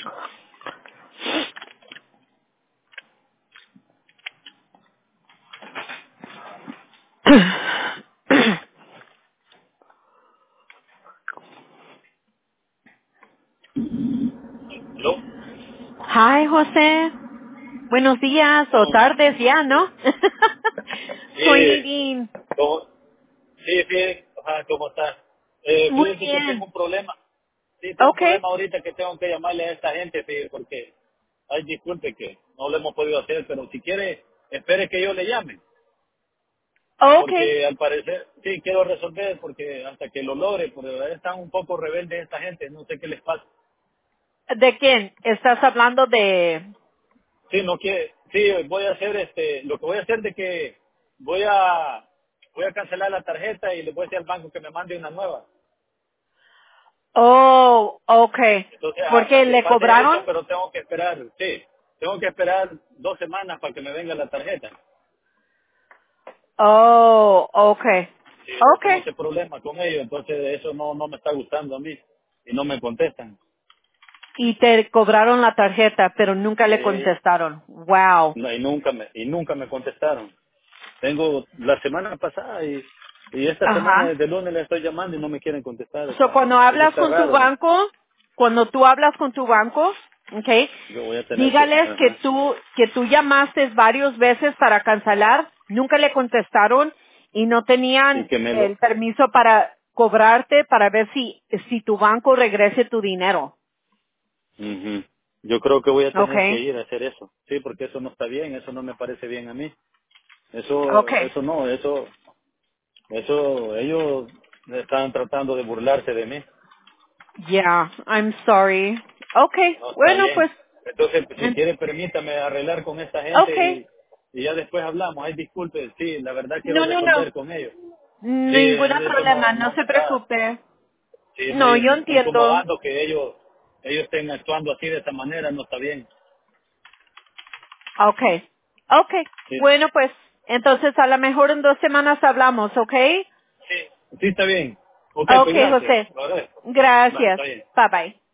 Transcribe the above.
¿Aló? Hi, José. Buenos días o No, tardes ya, ¿no? Soy sí, Nadine. ¿cómo? Sí, ajá, ¿cómo estás? Muy Fíjese que tengo bien. un problema. Sí, tengo un Okay. problema ahorita que tengo que llamarle a esta gente, fíjese, porque, ay, disculpe que no lo hemos podido hacer, pero si quiere, espere que yo le llame, Okay. porque al parecer, sí, quiero resolver, porque hasta que lo logre, porque están un poco rebeldes esta gente, no sé qué les pasa. ¿De quién? ¿Estás hablando de? Sí, no quiere, sí, voy a hacer lo que voy a hacer de que voy a, voy a cancelar la tarjeta y le voy a decir al banco que me mande una nueva. Oh, okay. Entonces Porque hace le falta eso, cobraron. pero tengo que esperar, sí, tengo que esperar 2 semanas para que me venga la tarjeta. Oh, okay. Sí, yo tengo Okay. ese problema con ellos, entonces eso no me está gustando a mí y no me contestan. Y te cobraron la tarjeta, pero nunca le Sí, contestaron. Wow. no, y nunca me contestaron. Tengo la semana pasada y esta semana Ajá. desde el lunes le estoy llamando y no me quieren contestar, So, cuando eso hablas está con tu raro. banco, cuando tú hablas con tu banco, okay, Yo voy a tener que, dígales ajá, que tú llamaste varias veces para cancelar, nunca le contestaron y no y tenían que me lo, el permiso para cobrarte para ver si tu banco regrese tu dinero. ujú. Yo creo que voy a tener que Okay. ir a hacer eso, sí, porque eso no está bien, eso no me parece bien a mí. Eso, Okay. eso no, eso, ellos están tratando de burlarse de mí. Yeah, I'm sorry. Okay. No está Bueno, bien. pues Entonces, pues, si en- quiere, permítame arreglar con esta gente okay. y ya después hablamos. Ay, disculpe, sí, la verdad quiero No, no, no. resolver con ellos. Sí, Ningún eso problema, no no se me está, preocupe. sí, No, yo me está entiendo. incomodando que ellos estén actuando así de esa manera, no está bien. Okay. Okay. Sí, Bueno, pues, entonces a lo mejor en 2 semanas hablamos, ¿okay? sí, sí está bien. Ok, pues Okay, gracias, José. lo agradezco. Va, está Gracias. bien. Bye bye.